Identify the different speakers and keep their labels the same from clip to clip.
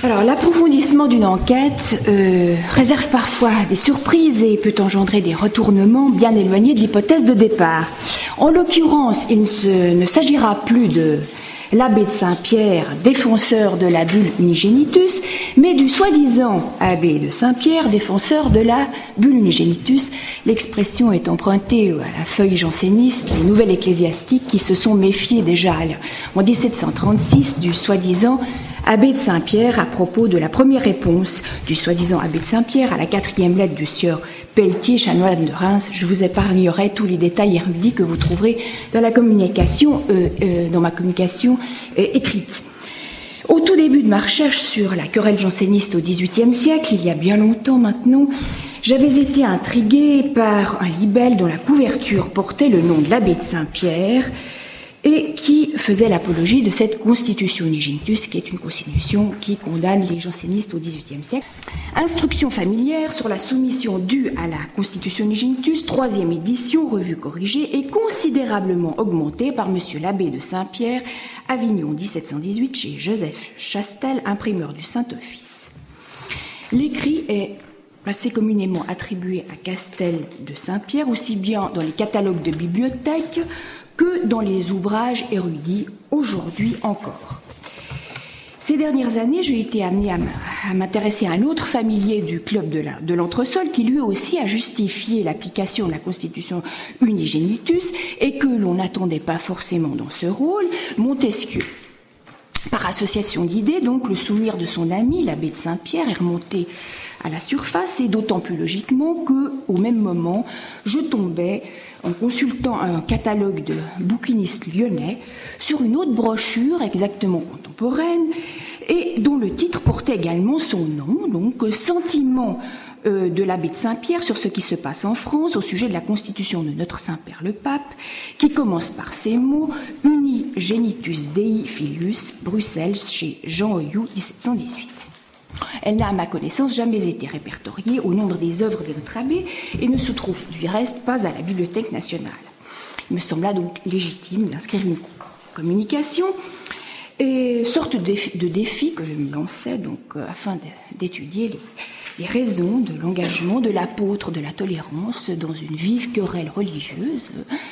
Speaker 1: Alors, l'approfondissement d'une enquête réserve parfois des surprises et peut engendrer des retournements bien éloignés de l'hypothèse de départ. En l'occurrence, il ne s'agira plus de l'abbé de Saint-Pierre, défenseur de la bulle unigenitus, mais du soi-disant abbé de Saint-Pierre, défenseur de la bulle unigenitus. L'expression est empruntée à la feuille janséniste, les nouvelles ecclésiastiques qui se sont méfiées déjà en 1736 du soi-disant abbé de Saint-Pierre à propos de la première réponse du soi-disant abbé de Saint-Pierre à la 4e lettre du sieur Pelletier, chanoine de Reims. Je vous épargnerai tous les détails érudits que vous trouverez dans la communication, dans ma communication écrite. Au tout début de ma recherche sur la querelle janséniste au XVIIIe siècle, il y a bien longtemps maintenant, j'avais été intriguée par un libelle dont la couverture portait le nom de l'abbé de Saint-Pierre et qui faisait l'apologie de cette constitution unigenitus, qui est une constitution qui condamne les jansénistes au XVIIIe siècle. Instruction familière sur la soumission due à la constitution unigenitus, 3e édition, revue corrigée, et considérablement augmentée par monsieur l'abbé de Saint-Pierre, Avignon 1718, chez Joseph Chastel, imprimeur du Saint-Office. L'écrit est assez communément attribué à Castel de Saint-Pierre, aussi bien dans les catalogues de bibliothèques que dans les ouvrages érudits aujourd'hui encore. Ces dernières années, j'ai été amenée à m'intéresser à un autre familier du club de l'entresol qui lui aussi a justifié l'application de la constitution unigenitus et que l'on n'attendait pas forcément dans ce rôle, Montesquieu. Par association d'idées, donc, le souvenir de son ami, l'abbé de Saint-Pierre, est remonté à la surface, et d'autant plus logiquement qu'au même moment, je tombais, en consultant un catalogue de bouquinistes lyonnais, sur une autre brochure exactement contemporaine, et dont le titre portait également son nom, donc « Sentiment de l'abbé de Saint-Pierre sur ce qui se passe en France au sujet de la constitution de notre Saint-Père le Pape, qui commence par ces mots « Unigenitus Dei Filius, Bruxelles, chez Jean Hoyoux, 1718 ». Elle n'a, à ma connaissance, jamais été répertoriée au nombre des œuvres de notre abbé et ne se trouve du reste pas à la Bibliothèque nationale. Il me sembla donc légitime d'inscrire une communication et sorte de défi que je me lançais donc afin d'étudier les raisons de l'engagement de l'apôtre de la tolérance dans une vive querelle religieuse,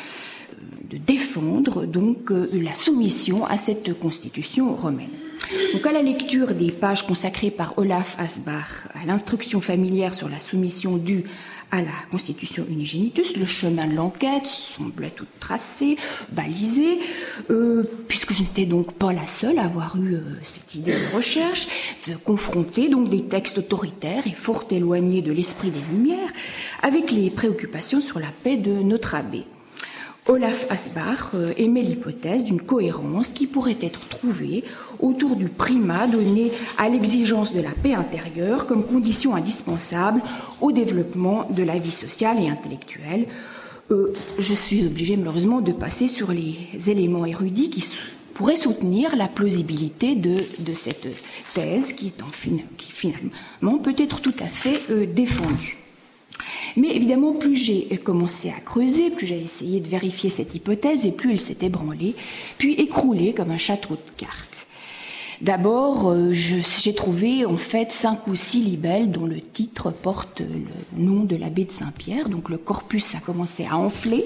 Speaker 1: de défendre donc la soumission à cette constitution romaine. Donc à la lecture des pages consacrées par Olaf Asbach à l'instruction familière sur la soumission due à la constitution unigenitus, le chemin de l'enquête semblait tout tracé, balisé, puisque je n'étais donc pas la seule à avoir eu cette idée de recherche, de confronter donc des textes autoritaires et fort éloignés de l'esprit des Lumières avec les préoccupations sur la paix de notre abbé. Olaf Asbach émet l'hypothèse d'une cohérence qui pourrait être trouvée autour du primat donné à l'exigence de la paix intérieure comme condition indispensable au développement de la vie sociale et intellectuelle. Je suis obligée malheureusement de passer sur les éléments érudits qui pourraient soutenir la plausibilité de cette thèse qui finalement peut être tout à fait défendue. Mais évidemment, plus j'ai commencé à creuser, plus j'ai essayé de vérifier cette hypothèse, et plus elle s'est ébranlée, puis écroulée comme un château de cartes. D'abord, j'ai trouvé en fait 5 ou 6 libelles dont le titre porte le nom de l'abbé de Saint-Pierre, donc le corpus a commencé à enfler.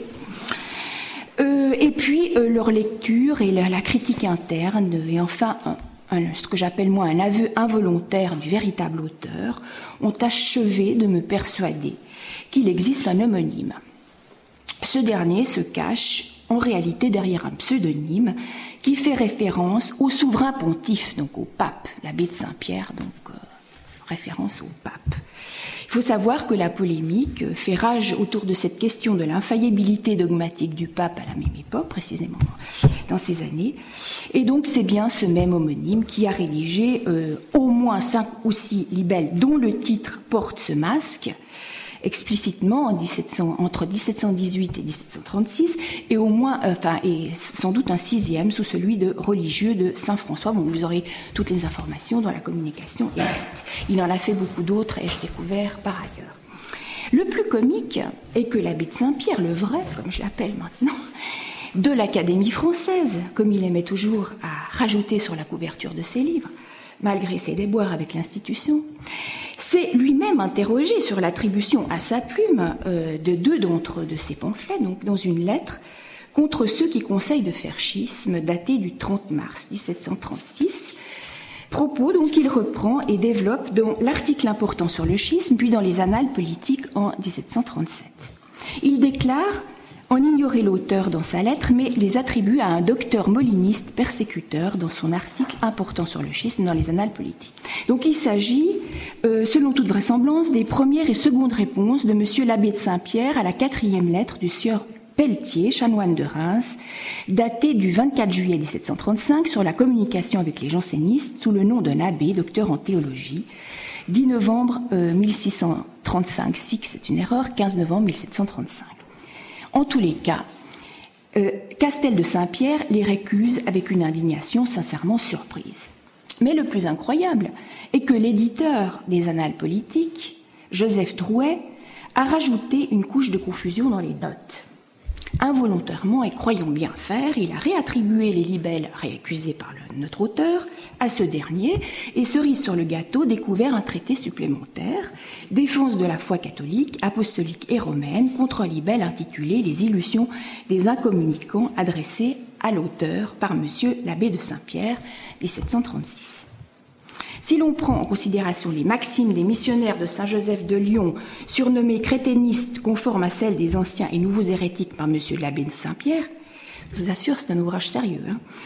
Speaker 1: Et puis leur lecture et la critique interne, et enfin ce que j'appelle moi un aveu involontaire du véritable auteur, ont achevé de me persuader qu'il existe un homonyme. Ce dernier se cache en réalité derrière un pseudonyme qui fait référence au souverain pontife, donc au pape, l'abbé de Saint-Pierre, donc référence au pape. Il faut savoir que la polémique fait rage autour de cette question de l'infaillibilité dogmatique du pape à la même époque, précisément dans ces années. Et donc c'est bien ce même homonyme qui a rédigé au moins 5 ou 6 libelles dont le titre porte ce masque, explicitement entre 1718 et 1736, et au moins, et sans doute un 6e sous celui de religieux de Saint-François. Bon, vous aurez toutes les informations dans la communication écrite. Il en a fait beaucoup d'autres, ai-je découvert par ailleurs. Le plus comique est que l'abbé de Saint-Pierre, le vrai, comme je l'appelle maintenant, de l'Académie française, comme il aimait toujours à rajouter sur la couverture de ses livres, malgré ses déboires avec l'institution, s'est lui-même interrogé sur l'attribution à sa plume de deux de ses pamphlets, donc dans une lettre contre ceux qui conseillent de faire schisme, datée du 30 mars 1736, propos donc qu'il reprend et développe dans l'article important sur le schisme, puis dans les annales politiques en 1737. Il déclare en ignorer l'auteur dans sa lettre, mais les attribue à un docteur moliniste persécuteur dans son article important sur le schisme dans les annales politiques. Donc il s'agit, selon toute vraisemblance, des premières et secondes réponses de monsieur l'abbé de Saint-Pierre à la 4e lettre du sieur Pelletier, chanoine de Reims, datée du 24 juillet 1735 sur la communication avec les jansénistes sous le nom d'un abbé, docteur en théologie, 10 novembre 1635, c'est une erreur, 15 novembre 1735. En tous les cas, Castel de Saint-Pierre les récuse avec une indignation sincèrement surprise. Mais le plus incroyable est que l'éditeur des annales politiques, Joseph Drouet, a rajouté une couche de confusion dans les notes. Involontairement et croyant bien faire, il a réattribué les libelles réaccusés par notre auteur à ce dernier et, cerise sur le gâteau, découvert un traité supplémentaire, Défense de la foi catholique, apostolique et romaine, contre un libelle intitulé Les illusions des incommunicants, adressé à l'auteur par monsieur l'abbé de Saint-Pierre, 1736. Si l'on prend en considération les maximes des missionnaires de Saint-Joseph de Lyon, surnommés créténistes conformes à celles des anciens et nouveaux hérétiques par monsieur l'abbé de Saint-Pierre, je vous assure, c'est un ouvrage sérieux,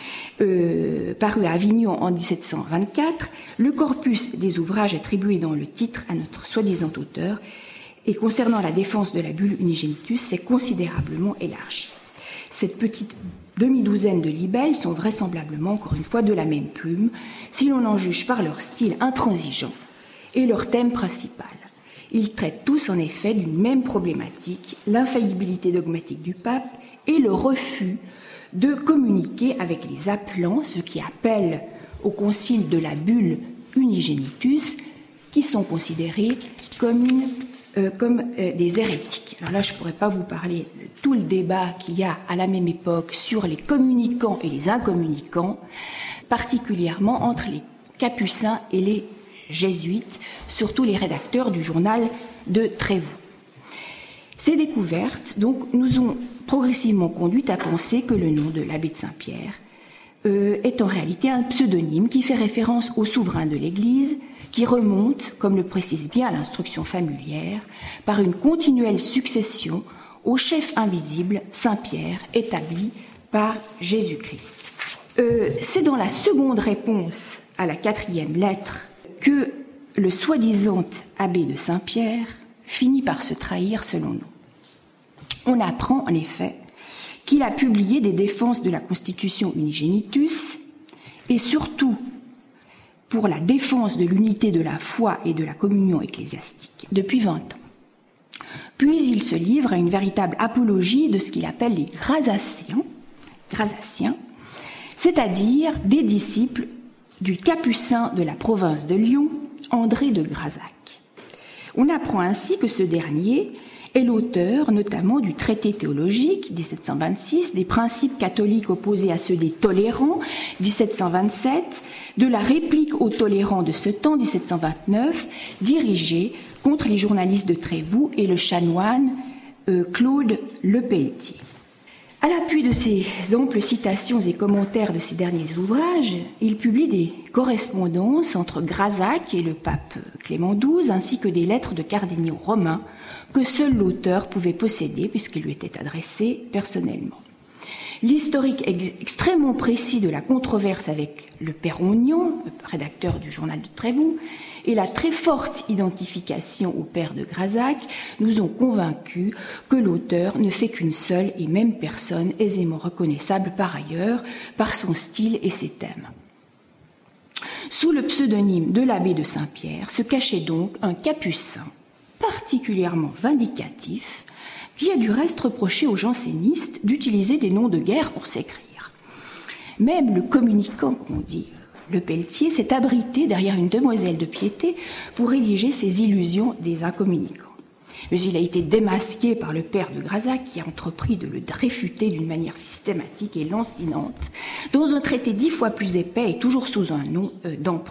Speaker 1: paru à Avignon en 1724, le corpus des ouvrages attribués dans le titre à notre soi-disant auteur et concernant la défense de la bulle unigenitus s'est considérablement élargi. Cette petite demi-douzaine de libelles sont vraisemblablement, encore une fois, de la même plume, si l'on en juge par leur style intransigeant et leur thème principal. Ils traitent tous, en effet, d'une même problématique, l'infaillibilité dogmatique du pape et le refus de communiquer avec les appelants, ceux qui appellent au concile de la bulle unigenitus, qui sont considérés comme des hérétiques. Alors là, je ne pourrais pas vous parler de tout le débat qu'il y a à la même époque sur les communicants et les incommunicants, particulièrement entre les capucins et les jésuites, surtout les rédacteurs du journal de Trévoux. Ces découvertes donc, nous ont progressivement conduit à penser que le nom de l'abbé de Saint-Pierre est en réalité un pseudonyme qui fait référence au souverain de l'Église, qui remonte, comme le précise bien l'instruction familière, par une continuelle succession au chef invisible, Saint-Pierre, établi par Jésus-Christ. C'est dans la seconde réponse à la 4e lettre que le soi-disant abbé de Saint-Pierre finit par se trahir selon nous. On apprend en effet qu'il a publié des défenses de la Constitution unigenitus et surtout pour la défense de l'unité de la foi et de la communion ecclésiastique depuis 20 ans. Puis il se livre à une véritable apologie de ce qu'il appelle les Grasaciens, c'est-à-dire des disciples du capucin de la province de Lyon, André de Grasac. On apprend ainsi que ce dernier est l'auteur notamment du traité théologique 1726, des principes catholiques opposés à ceux des tolérants 1727, de la réplique aux tolérants de ce temps 1729, dirigée contre les journalistes de Trévoux et le chanoine Claude Lepelletier. À l'appui de ces amples citations et commentaires de ces derniers ouvrages, il publie des correspondances entre Grasac et le pape Clément XII, ainsi que des lettres de cardinaux romains que seul l'auteur pouvait posséder puisqu'il lui était adressé personnellement. L'historique extrêmement précis de la controverse avec le père Ognon, rédacteur du journal de Trévoux, et la très forte identification au père de Grasac nous ont convaincus que l'auteur ne fait qu'une seule et même personne aisément reconnaissable par ailleurs par son style et ses thèmes. Sous le pseudonyme de l'abbé de Saint-Pierre se cachait donc un capucin particulièrement vindicatif qui a du reste reproché aux jansénistes d'utiliser des noms de guerre pour s'écrire. Même le communicant, comme on dit, Lepelletier, s'est abrité derrière une demoiselle de piété pour rédiger ses illusions des incommunicants. Mais il a été démasqué par le père de Grasac qui a entrepris de le réfuter d'une manière systématique et lancinante dans un traité 10 fois plus épais et toujours sous un nom d'emprunt.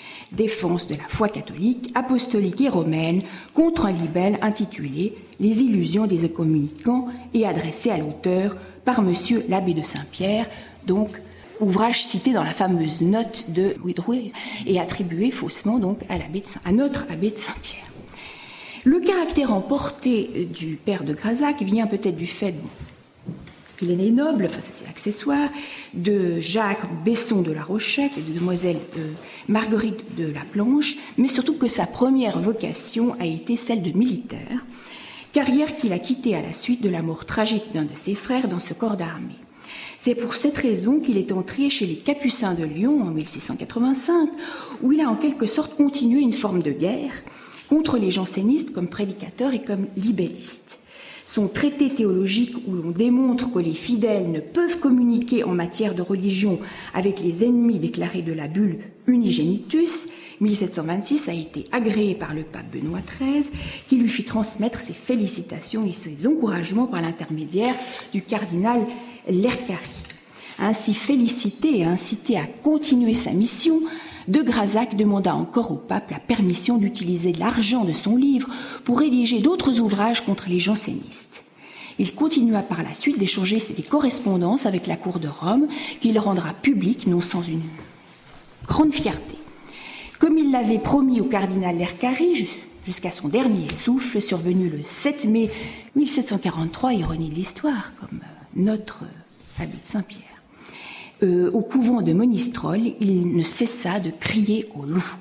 Speaker 1: Défense de la foi catholique, apostolique et romaine contre un libelle intitulé « Les illusions des communicants » et adressé à l'auteur par monsieur l'abbé de Saint-Pierre, donc ouvrage cité dans la fameuse note de Louis Drouet et attribué faussement donc à notre abbé de Saint-Pierre. Le caractère emporté du père de Grazac vient peut-être du fait qu'il est né noble, enfin ça c'est accessoire, de Jacques Besson de la Rochette et de demoiselle Marguerite de la Planche, mais surtout que sa première vocation a été celle de militaire, carrière qu'il a quittée à la suite de la mort tragique d'un de ses frères dans ce corps d'armée. C'est pour cette raison qu'il est entré chez les Capucins de Lyon en 1685, où il a en quelque sorte continué une forme de guerre contre les jansénistes comme prédicateur et comme libelliste. Son traité théologique où l'on démontre que les fidèles ne peuvent communiquer en matière de religion avec les ennemis déclarés de la bulle Unigenitus, 1726, a été agréé par le pape Benoît XIII, qui lui fit transmettre ses félicitations et ses encouragements par l'intermédiaire du cardinal Lercari. Ainsi félicité et incité à continuer sa mission, de Grazac demanda encore au pape la permission d'utiliser l'argent de son livre pour rédiger d'autres ouvrages contre les jansénistes. Il continua par la suite d'échanger des correspondances avec la cour de Rome, qu'il rendra publique, non sans une grande fierté. Comme il l'avait promis au cardinal Lercari, jusqu'à son dernier souffle, survenu le 7 mai 1743, ironie de l'histoire, comme notre abbé de Saint-Pierre, au couvent de Monistrol, il ne cessa de crier au loup.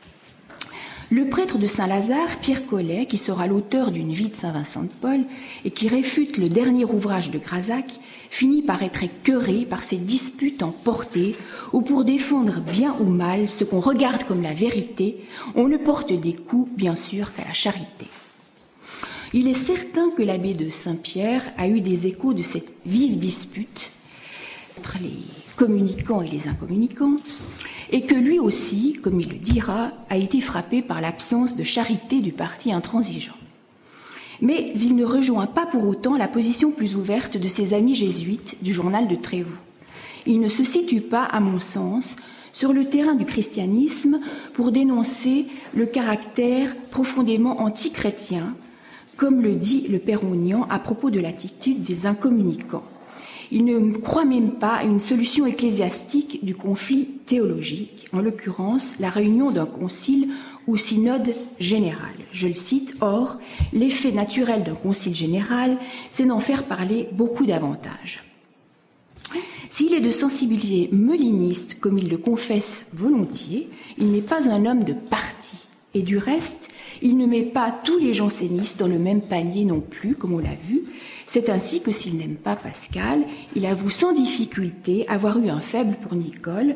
Speaker 1: Le prêtre de Saint-Lazare, Pierre Collet, qui sera l'auteur d'une vie de Saint-Vincent de Paul et qui réfute le dernier ouvrage de Grazac, finit par être écœuré par ces disputes emportées où, pour défendre bien ou mal ce qu'on regarde comme la vérité, on ne porte des coups, bien sûr, qu'à la charité. Il est certain que l'abbé de Saint-Pierre a eu des échos de cette vive dispute entre les communicants et les incommunicants, et que lui aussi, comme il le dira, a été frappé par l'absence de charité du parti intransigeant. Mais il ne rejoint pas pour autant la position plus ouverte de ses amis jésuites du journal de Trévoux. Il ne se situe pas, à mon sens, sur le terrain du christianisme pour dénoncer le caractère profondément antichrétien, comme le dit le père Oignan à propos de l'attitude des incommunicants. Il ne croit même pas à une solution ecclésiastique du conflit théologique, en l'occurrence la réunion d'un concile ou synode général. Je le cite, « Or, l'effet naturel d'un concile général, c'est d'en faire parler beaucoup davantage. » S'il est de sensibilité moliniste, comme il le confesse volontiers, il n'est pas un homme de parti. Et du reste, il ne met pas tous les jansénistes dans le même panier non plus, comme on l'a vu. C'est ainsi que s'il n'aime pas Pascal, il avoue sans difficulté avoir eu un faible pour Nicole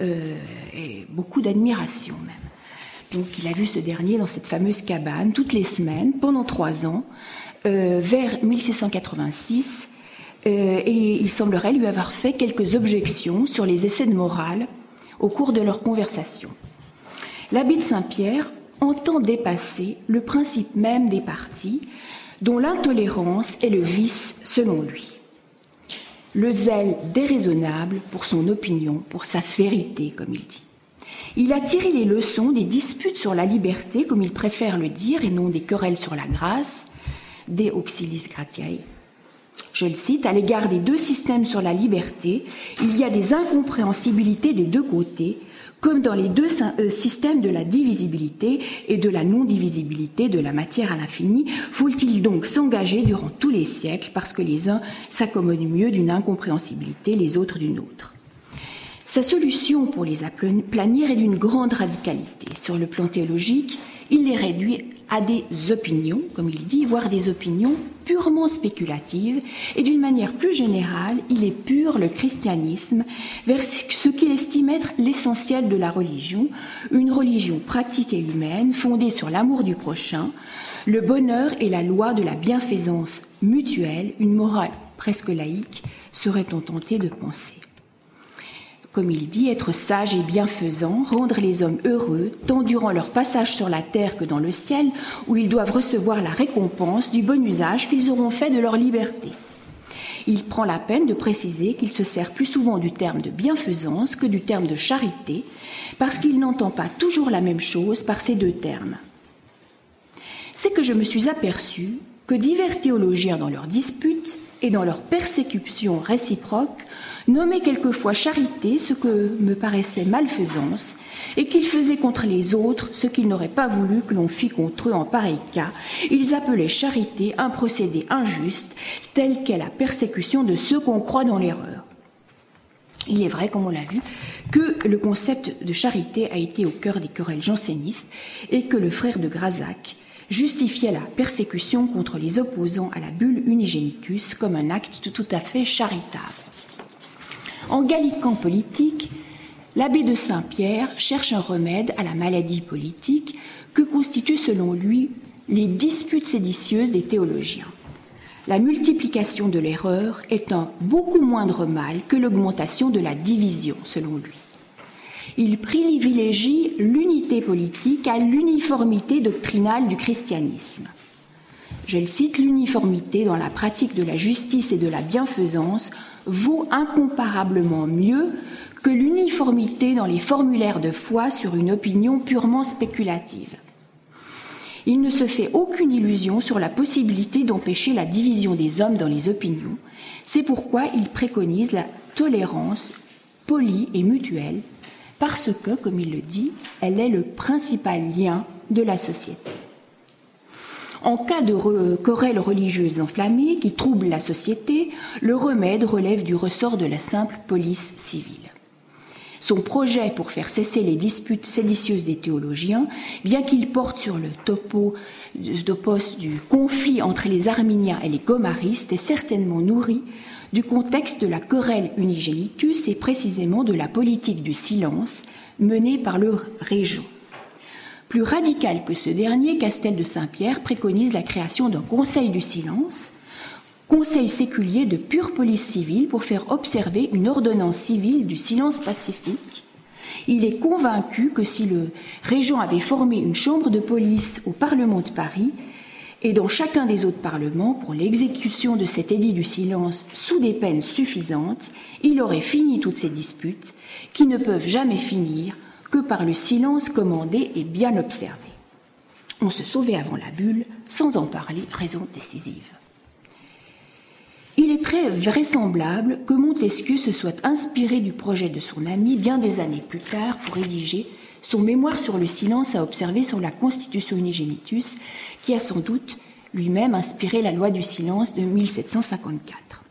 Speaker 1: et beaucoup d'admiration même. Donc il a vu ce dernier dans cette fameuse cabane toutes les semaines, pendant 3 ans, vers 1686, et il semblerait lui avoir fait quelques objections sur les essais de morale au cours de leur conversation. L'abbé de Saint-Pierre entend dépasser le principe même des partis, dont l'intolérance est le vice selon lui. Le zèle déraisonnable pour son opinion, pour sa vérité, comme il dit. Il a tiré les leçons des disputes sur la liberté, comme il préfère le dire, et non des querelles sur la grâce, des auxilis gratiae. Je le cite, à l'égard des 2 systèmes sur la liberté, il y a des incompréhensibilités des 2 côtés, comme dans les 2 systèmes de la divisibilité et de la non-divisibilité de la matière à l'infini. Faut-il donc s'engager durant tous les siècles parce que les uns s'accommodent mieux d'une incompréhensibilité, les autres d'une autre? Sa solution pour les aplanir est d'une grande radicalité. Sur le plan théologique, il les réduit à des opinions, comme il dit, voire des opinions purement spéculatives, et d'une manière plus générale, il épure le christianisme vers ce qu'il estime être l'essentiel de la religion, une religion pratique et humaine, fondée sur l'amour du prochain, le bonheur et la loi de la bienfaisance mutuelle, une morale presque laïque, serait-on tenté de penser. Comme il dit, être sage et bienfaisant, rendre les hommes heureux, tant durant leur passage sur la terre que dans le ciel, où ils doivent recevoir la récompense du bon usage qu'ils auront fait de leur liberté. Il prend la peine de préciser qu'il se sert plus souvent du terme de bienfaisance que du terme de charité, parce qu'il n'entend pas toujours la même chose par ces deux termes. C'est que je me suis aperçu que divers théologiens dans leurs disputes et dans leurs persécutions réciproques nommaient quelquefois charité ce que me paraissait malfaisance, et qu'ils faisaient contre les autres ce qu'ils n'auraient pas voulu que l'on fît contre eux en pareil cas. Ils appelaient charité un procédé injuste, tel qu'est la persécution de ceux qu'on croit dans l'erreur. Il est vrai, comme on l'a vu, que le concept de charité a été au cœur des querelles jansénistes et que le frère de Grasac justifiait la persécution contre les opposants à la bulle Unigenitus comme un acte tout à fait charitable. En gallican politique, l'abbé de Saint-Pierre cherche un remède à la maladie politique que constituent selon lui les disputes séditieuses des théologiens. La multiplication de l'erreur est un beaucoup moindre mal que l'augmentation de la division, selon lui. Il privilégie l'unité politique à l'uniformité doctrinale du christianisme. Je le cite, l'uniformité dans la pratique de la justice et de la bienfaisance vaut incomparablement mieux que l'uniformité dans les formulaires de foi sur une opinion purement spéculative. Il ne se fait aucune illusion sur la possibilité d'empêcher la division des hommes dans les opinions. C'est pourquoi il préconise la tolérance polie et mutuelle, parce que, comme il le dit, elle est le principal lien de la société. En cas de querelles religieuses enflammées qui troublent la société, le remède relève du ressort de la simple police civile. Son projet pour faire cesser les disputes séditieuses des théologiens, bien qu'il porte sur le topos du conflit entre les arminiens et les gomaristes, est certainement nourri du contexte de la querelle Unigenitus et précisément de la politique du silence menée par le régent. Plus radical que ce dernier, Castel de Saint-Pierre préconise la création d'un conseil du silence, conseil séculier de pure police civile pour faire observer une ordonnance civile du silence pacifique. Il est convaincu que si le régent avait formé une chambre de police au Parlement de Paris et dans chacun des autres parlements pour l'exécution de cet édit du silence sous des peines suffisantes, il aurait fini toutes ces disputes qui ne peuvent jamais finir que par le silence commandé et bien observé. On se sauvait avant la bulle, sans en parler, raison décisive. Il est très vraisemblable que Montesquieu se soit inspiré du projet de son ami bien des années plus tard pour rédiger son mémoire sur le silence à observer sur la Constitution Unigenitus, qui a sans doute lui-même inspiré la loi du silence de 1754.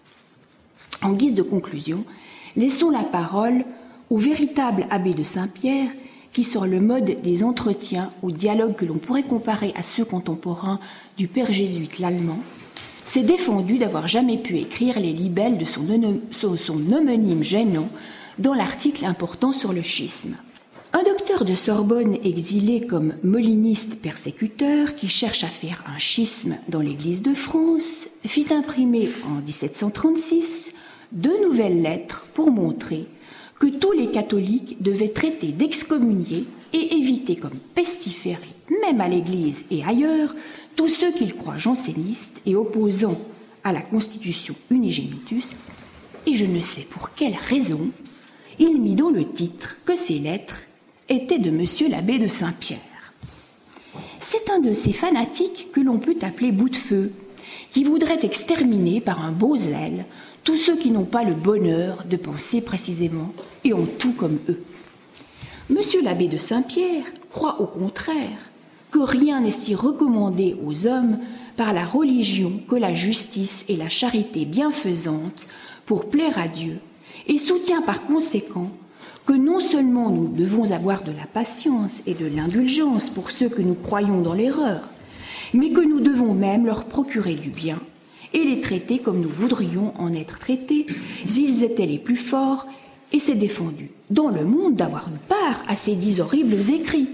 Speaker 1: En guise de conclusion, laissons la parole au véritable abbé de Saint-Pierre qui, sur le mode des entretiens ou dialogues que l'on pourrait comparer à ceux contemporains du père jésuite l'allemand, s'est défendu d'avoir jamais pu écrire les libelles de son homonyme gênant dans l'article important sur le schisme. Un docteur de Sorbonne exilé comme moliniste persécuteur qui cherche à faire un schisme dans l'Église de France fit imprimer en 1736 2 nouvelles lettres pour montrer que tous les catholiques devaient traiter d'excommuniés et éviter comme pestiférés, même à l'Église et ailleurs, tous ceux qu'ils croient jansénistes et opposants à la Constitution Unigenitus, et je ne sais pour quelle raison, il mit dans le titre que ces lettres étaient de monsieur l'abbé de Saint-Pierre. C'est un de ces fanatiques que l'on peut appeler bout de feu, qui voudrait exterminer par un beau zèle tous ceux qui n'ont pas le bonheur de penser précisément et ont tout comme eux. Monsieur l'abbé de Saint-Pierre croit au contraire que rien n'est si recommandé aux hommes par la religion que la justice et la charité bienfaisantes pour plaire à Dieu, et soutient par conséquent que non seulement nous devons avoir de la patience et de l'indulgence pour ceux que nous croyons dans l'erreur, mais que nous devons même leur procurer du bien et les traiter comme nous voudrions en être traités s'ils étaient les plus forts et s'est défendu dans le monde d'avoir une part à ces 10 horribles écrits.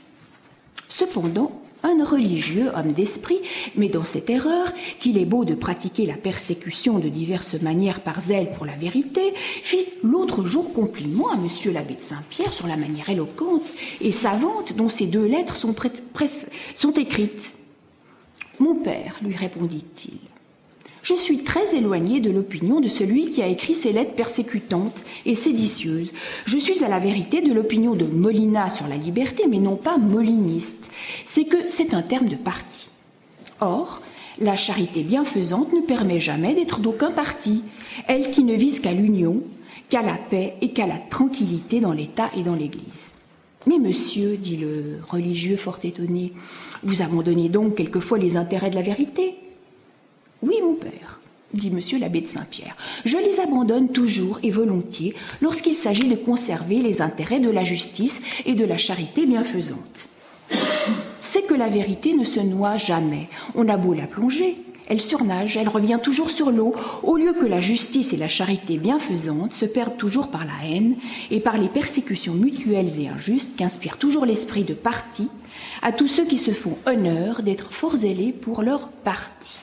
Speaker 1: Cependant, un religieux, homme d'esprit, mais dans cette erreur, qu'il est beau de pratiquer la persécution de diverses manières par zèle pour la vérité, fit l'autre jour compliment à monsieur l'abbé de Saint-Pierre sur la manière éloquente et savante dont ces 2 lettres sont écrites. « Mon père, lui répondit-il, Je suis très éloignée de l'opinion de celui qui a écrit ces lettres persécutantes et séditieuses. Je suis à la vérité de l'opinion de Molina sur la liberté, mais non pas moliniste. C'est que c'est un terme de parti. Or, la charité bienfaisante ne permet jamais d'être d'aucun parti, elle qui ne vise qu'à l'union, qu'à la paix et qu'à la tranquillité dans l'État et dans l'Église. Mais monsieur, dit le religieux fort étonné, vous abandonnez donc quelquefois les intérêts de la vérité ? Oui, mon père, dit monsieur l'abbé de Saint-Pierre, je les abandonne toujours et volontiers lorsqu'il s'agit de conserver les intérêts de la justice et de la charité bienfaisante. C'est que la vérité ne se noie jamais. On a beau la plonger, elle surnage, elle revient toujours sur l'eau, au lieu que la justice et la charité bienfaisante se perdent toujours par la haine et par les persécutions mutuelles et injustes qu'inspire toujours l'esprit de parti à tous ceux qui se font honneur d'être fort zélés pour leur parti.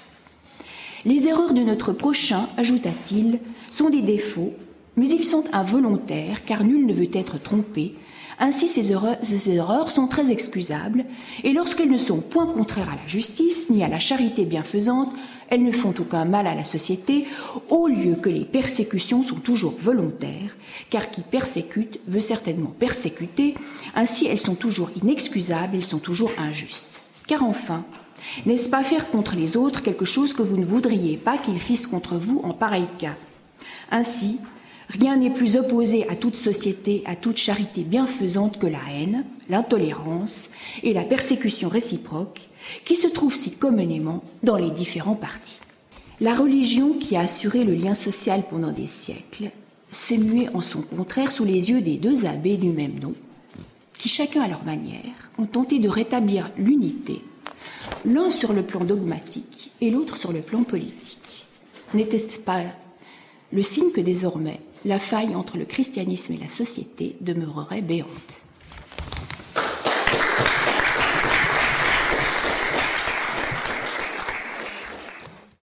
Speaker 1: Les erreurs de notre prochain, ajouta-t-il, sont des défauts, mais ils sont involontaires, car nul ne veut être trompé. Ainsi, ces erreurs sont très excusables, et lorsqu'elles ne sont point contraires à la justice, ni à la charité bienfaisante, elles ne font aucun mal à la société, au lieu que les persécutions sont toujours volontaires, car qui persécute veut certainement persécuter, ainsi elles sont toujours inexcusables, elles sont toujours injustes. Car enfin, n'est-ce pas faire contre les autres quelque chose que vous ne voudriez pas qu'ils fissent contre vous en pareil cas ? Ainsi, rien n'est plus opposé à toute société, à toute charité bienfaisante que la haine, l'intolérance et la persécution réciproque, qui se trouvent si communément dans les différents partis. La religion qui a assuré le lien social pendant des siècles s'est muée en son contraire sous les yeux des deux abbés du même nom, qui chacun à leur manière ont tenté de rétablir l'unité, l'un sur le plan dogmatique et l'autre sur le plan politique. N'était-ce pas le signe que désormais la faille entre le christianisme et la société demeurerait béante ?